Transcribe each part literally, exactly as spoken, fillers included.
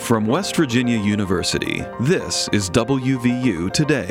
From West Virginia University, this is W V U Today.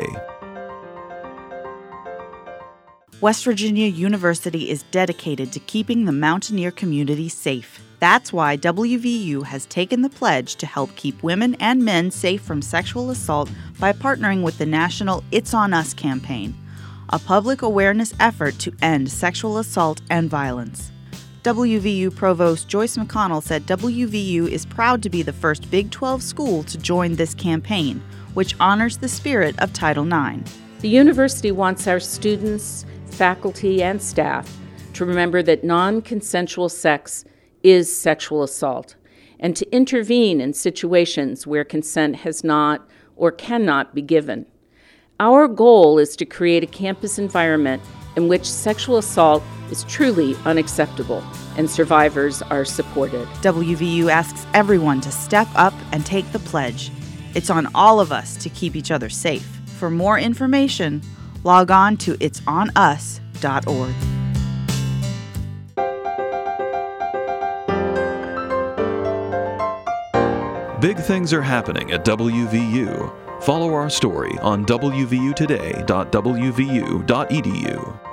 West Virginia University is dedicated to keeping the Mountaineer community safe. That's why W V U has taken the pledge to help keep women and men safe from sexual assault by partnering with the national It's On Us campaign, a public awareness effort to end sexual assault and violence. W V U Provost Joyce McConnell said W V U is proud to be the first Big twelve school to join this campaign, which honors the spirit of Title nine. The university wants our students, faculty, and staff to remember that non-consensual sex is sexual assault, and to intervene in situations where consent has not or cannot be given. Our goal is to create a campus environment in which sexual assault is truly unacceptable and survivors are supported. W V U asks everyone to step up and take the pledge. It's on all of us to keep each other safe. For more information, log on to its on us dot org. Big things are happening at W V U. Follow our story on W V U today dot W V U dot E D U.